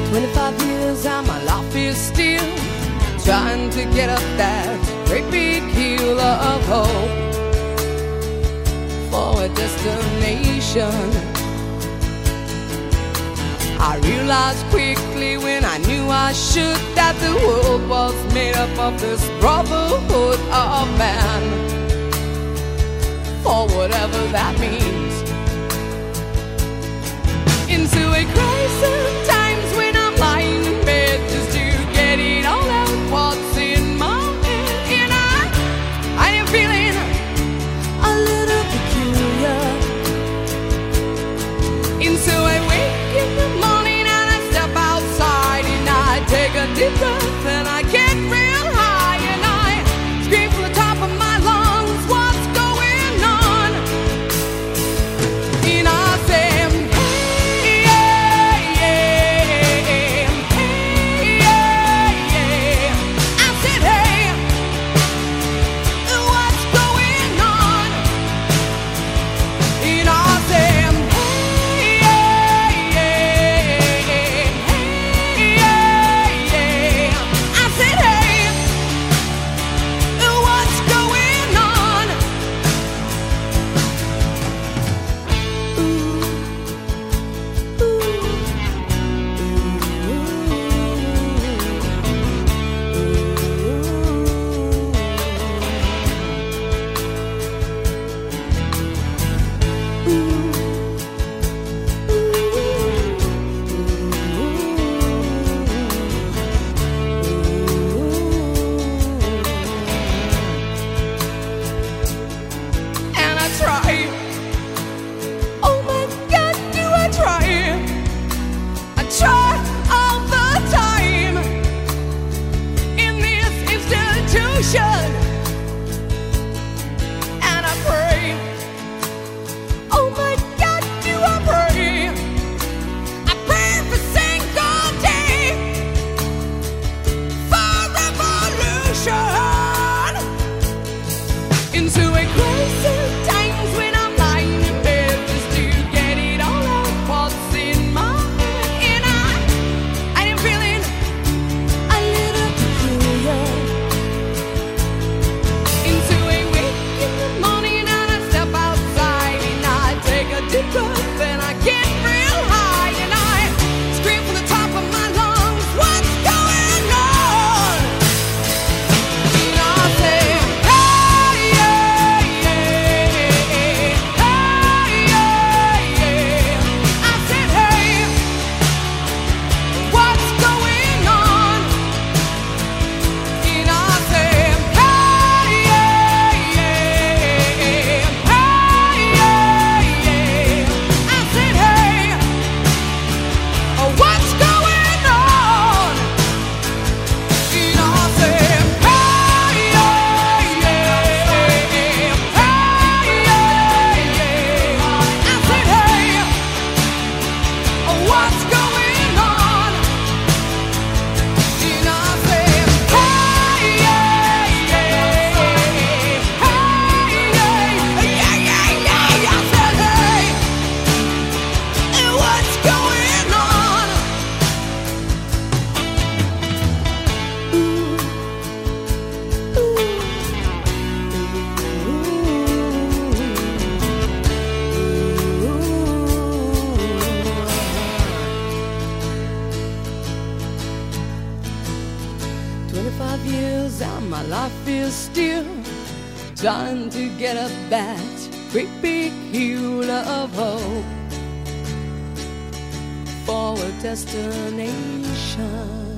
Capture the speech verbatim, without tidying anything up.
Twenty-five years and my life is still trying to get up that great big hill of hope for a destination. I realized quickly when I knew I should that the world was made up of this brotherhood of man, for whatever that means. Into a crisis times when I'm lying in bed just to get it all out what's in my head. And I, I am feeling a little peculiar. And so I wake in the morning and I step outside and I take a deep breath and I get real high and I scream from the top of my lungs, what's going on? And I say, and I pray, oh my God, do I pray, I pray every single day for revolution. Into a crisis times when I'm lying in bed just to get it all out what's in my head. And I, I am feeling a little peculiar. Deep breath and I get real high and I scream from the top of my lungs, what's going on? And I say, hey, yeah, yeah, hey, yeah, yeah. I said, hey, what's going on? And I say, hey, yeah, yeah, what's going on? And I said, hey, yeah, yeah, hey, yeah, yeah. I said, hey, what's going on? And I said, hey, yeah, yeah, hey, yeah, yeah, yeah. I said, hey, what's going on? Twenty-five years and my life is still trying to get up that great big hill of hope for a destination.